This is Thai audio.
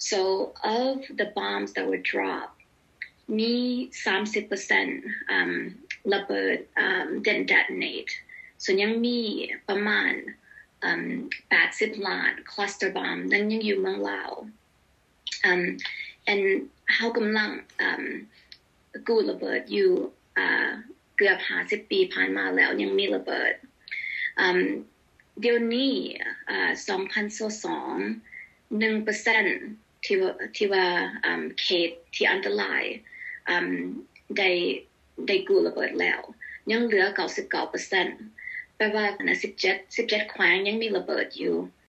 so of the bombs that were dropped มี 30% ระเบิดdidn't detonate ส่วนยังมีประมาณ80 ล้าน cluster bomb นั้นยังอยู่เมืองลาว and เฮากำลังกู้ระเบิดอยู่เกือบ50 ปีผ่านมาแล้วยังมีระเบิดเดี๋ยวนี้2022 1% ที่ว่าเขตที่อันตรายได้กู้ระเบิดแล้วยังเหลือ 99% แปลว่า17แขวงยังมีระเบิดอยู่